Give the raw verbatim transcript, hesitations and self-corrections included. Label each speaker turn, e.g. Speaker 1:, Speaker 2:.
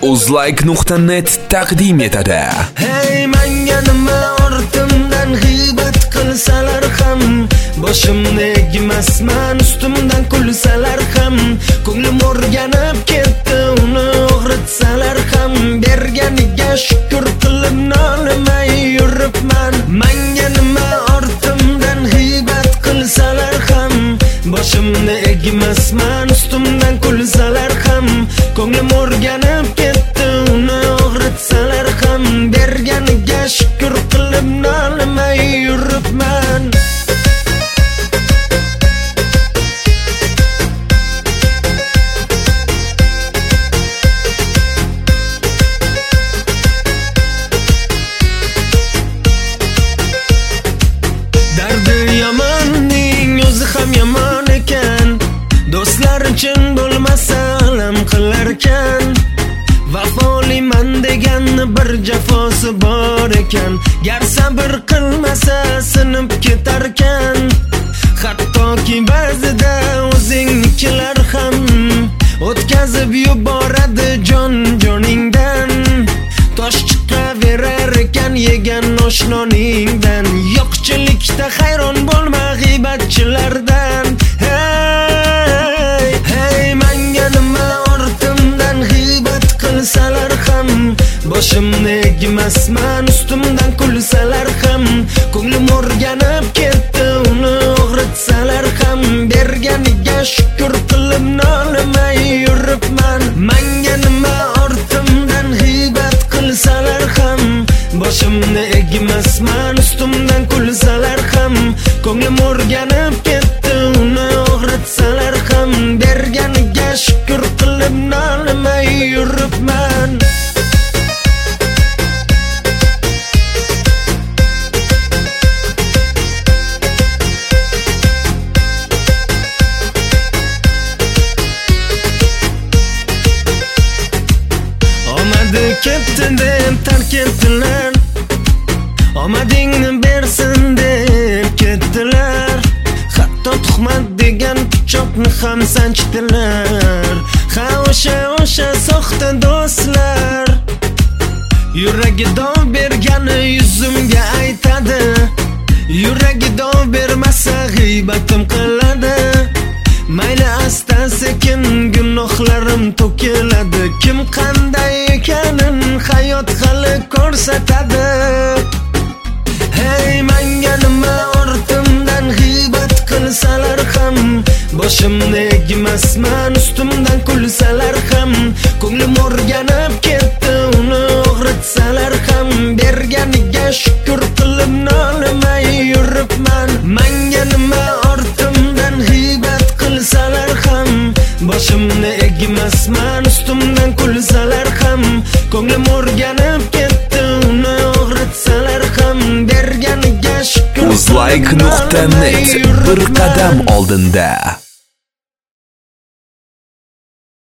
Speaker 1: uzlike nuqta net taqdim etadi.
Speaker 2: Hey, menga nima ortimdan g'iybat qilsalar ham, boshimni egmasman, ustimdan kulsalar ham, ko'nglim o'rganib ketdi, uni og'ritsalar ham, berganiga shukr qilib nolimay yuribman. Menga nima ortimdan g'iybat qilsalar ham, boshimni egmasman, ustimdan kulsalar ham, ko'nglim o'rganib ketdi, uni og'ritsalar ham, berganiga shukr qilib nolimay yuribman. Dardi yomonning o'zi ham yomon ekan, do'stlar uchun bo'lmasa alam qilarkan. Vafoliman deganni bir jafosi bor ekan, gar sabr qilmasa sinib ketarkan. Hattoki ba'zida o'zingnikilar ham o'tkazib yuboradi jon joningdan. Tosh chiqaverar ekan yegan oshnoringdan. Yo'qchilikda hayron bo'lma g'iybatchilardan. Hey, hey, menga nima ortimdan g'iybat qilsalar ham, boshimni egmasman, ustimdan kulsalar ham, ko'nglim o'rganib ketdi, uni og'ritsalar ham, berganiga shukr qilib nolimay yuribman. Menga nima ortimdan g'iybat qilsalar ham, boshimni egmasman, ustimdan kulsalar ham, ko'nglim o'rganib ketdi, uni og'ritsalar ham, berganiga shukr qilib nolimay yuribman. Omadi ketdi deb tark etdilar, omadingni bersin deb ketdilar. Hatto tuhmat degan pichoqni ham sanchdilar. Ha, o'sha o'sha soxta do'stlar, yuragi dov bergani yuzimga aytadi. Yuragi dov bermasa g'iybatim qiladi. Mayli asta sekin gunohlarim to'kiladi. Kim qanday ekanin hayot hali ko'rsatadi. Hey, menga nima ortimdan g'iybat qilsalar ham, boshimni egmasman, ustimdan kulsalar ham, ko'nglim o'rganib ketdi, uni og'ritsalar ham, berganiga shukr qilib nolimay yuribman. Menga nima ortimdan g'iybat qilsalar ham, boshimni egmasman, ustimdan kulsalar ham, ko'nglim o'rganib ketdi, uni og'ritsalar ham, berganiga shukr
Speaker 1: uzlike nuqta net bir qadam oldinda.